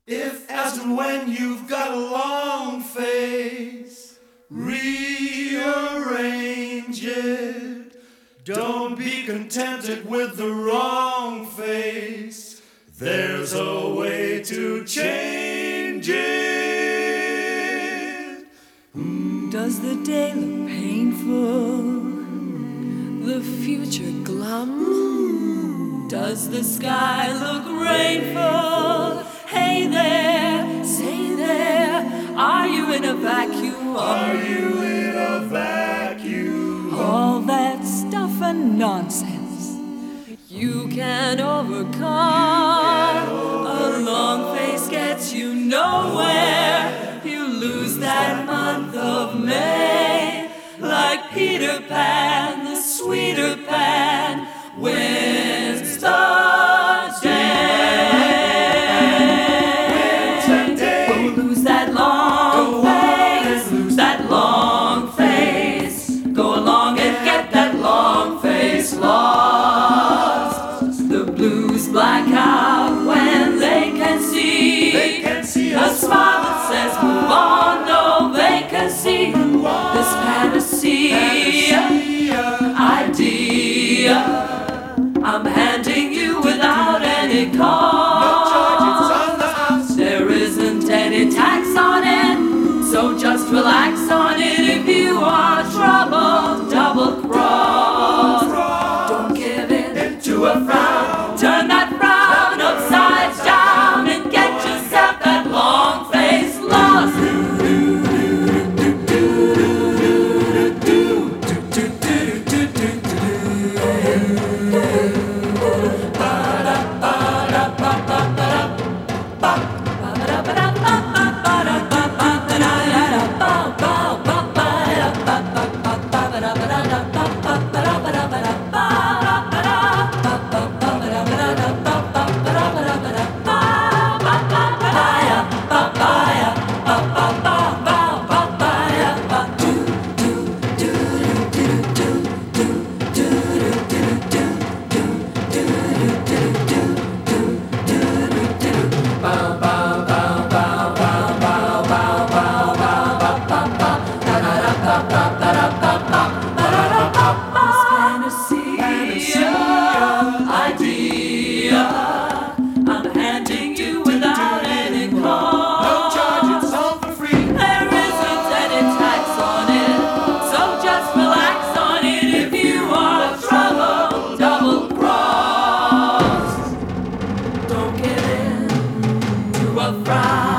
If, as and when you've got a long face, rearrange it. Don't be contented with the wrong face. There's a way to change it. Does the day look painful? The future glum? Does the sky look rainful? Hey there, say there, are you in a vacuum? Are you in a vacuum? All that stuff and nonsense you can overcome. A long face gets you nowhere. You lose that month of May. Like Peter Pan, the sweeter Pan wins the black out when they can see a smile that says move on. No, they can see this panacea idea I'm handing you without any cost. There isn't any tax on it, so just relax on it. If you are troubled, double cross. Don't give in to a frown. Turn that frown upside down and get yourself that long face lost. I'm handing you without any cost. No charge, it's all for free. There isn't any tax on it, so just relax on it. If you are troubled, double crossed, don't give in to a frown.